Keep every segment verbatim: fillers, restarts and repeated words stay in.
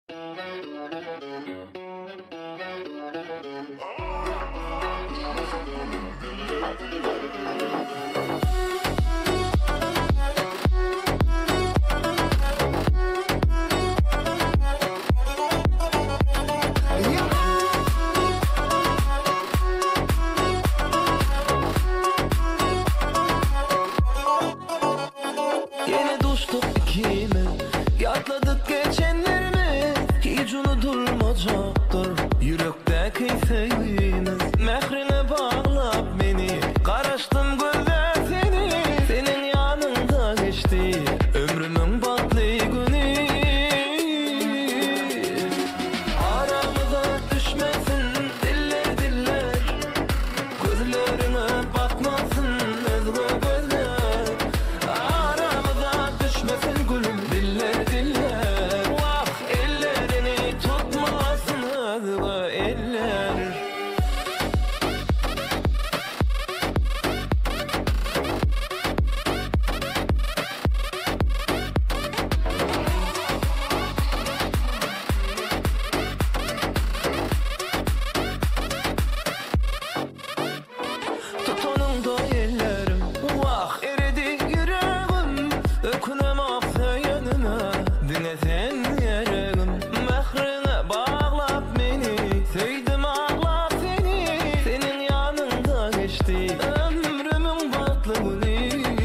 Yine dostluk ikimiz, yatladık geçenlerimi. Hiç unutulmayacaktır yürekteki sevgimiz. Mehrine bağlap beni, karıştım gözler seni. Senin yanında geçti ömrümün batlı günü. Aramıza düşmesin diller diller, gözlerine batmasın özgür gözler. Aramıza düşmesin gülüm diller diller, vah ellerini tutmasın özgür eller. Tutunun da ellerim, vah eridi yüreğim. Ökünem afsayanına, dinesen yereğim. Mehrine bağlap beni, sevdim ağlap seni. Senin yanında geçti ömrümün batlı günü.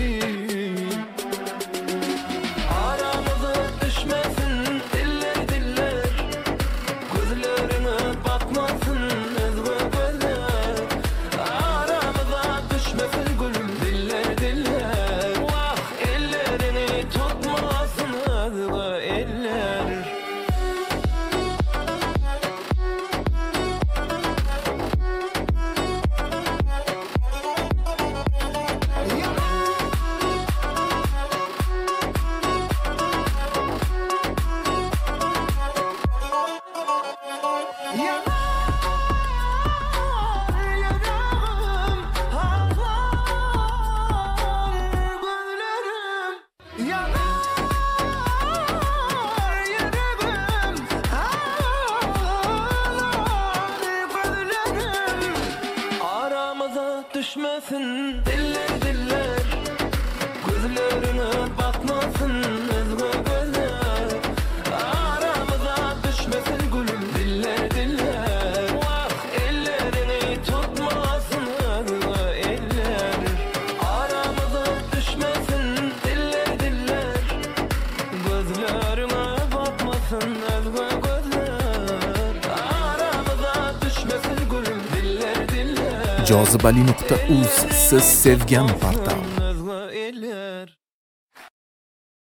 Aramıza düşmesin diller diller, gözlerine batmasın özgür gözler. Aramıza düşmesin gülüm diller diller, vah ellerini tutmasın özgür eller. Aramıza düşmesin diller diller, gözlerine batmasın özgür gözler. Aramıza düşmesin gülüm diller diller, vah ellerini tutmasın özgür eller. Aramıza düşmesin diller diller, gözlerine batmasın özgür gözler. Aramıza düşmesin gülüm diller diller. jozibali nuqta uz siz sevgan portal.